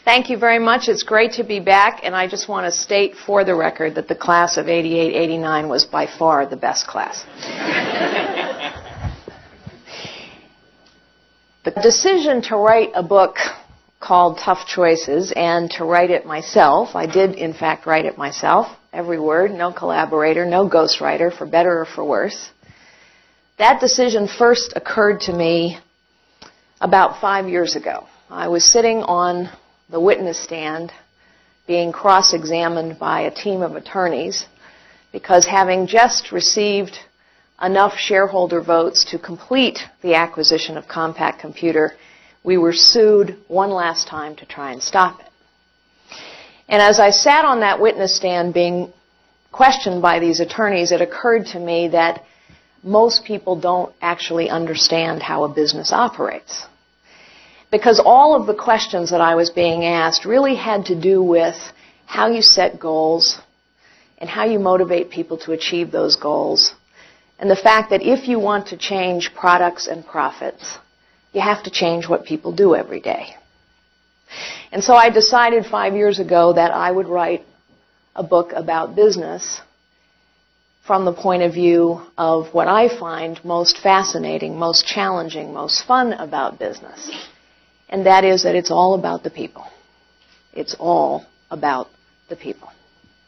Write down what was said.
Thank you very much. It's great to be back, and I just want to state for the record that the class of 88-89 was by far the best class. The decision to write a book called Tough Choices and to write it myself, I did in fact write it myself, every word, no collaborator, no ghostwriter, for better or for worse. That decision first occurred to me about 5 years ago. I was sitting on the witness stand being cross-examined by a team of attorneys because having just received enough shareholder votes to complete the acquisition of Compaq Computer, we were sued one last time to try and stop it. And as I sat on that witness stand being questioned by these attorneys, it occurred to me that most people don't actually understand how a business operates. Because all of the questions that I was being asked really had to do with how you set goals and how you motivate people to achieve those goals, and the fact that if you want to change products and profits, you have to change what people do every day. And so I decided 5 years ago that I would write a book about business from the point of view of what I find most fascinating, most challenging, most fun about business. And that is that it's all about the people. It's all about the people.